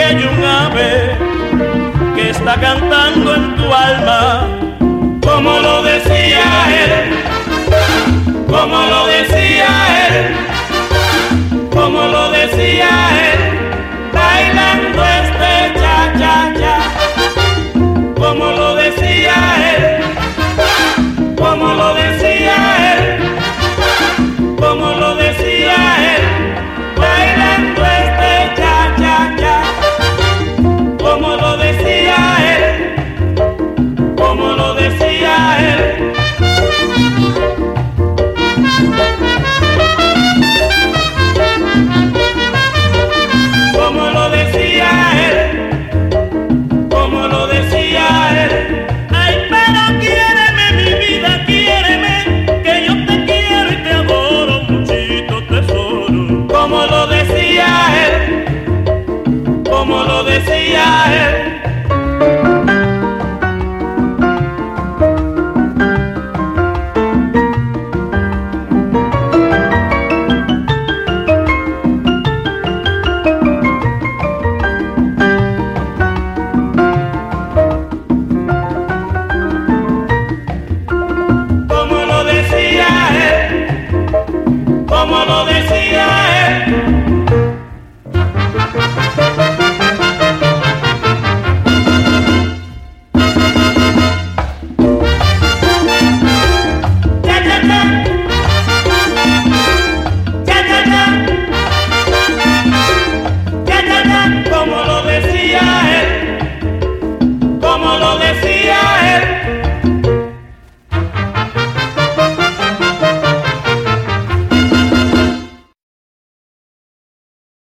aquello un ave que está cantando en tu alma, como lo decía él, como lo decía él, como lo decía él, bailando este cha-cha-cha, como lo decía él, como lo decía él, como lo decía él, bailando este cha-cha-cha, como lo decía él, como lo decía él. Como lo decía él, como lo decía él. Ay, pero quiéreme, mi vida, quiéreme, que yo te quiero y te adoro, muchito tesoro. Como lo decía él, como lo decía él. Como lo decía él. Como lo decía él, como lo decía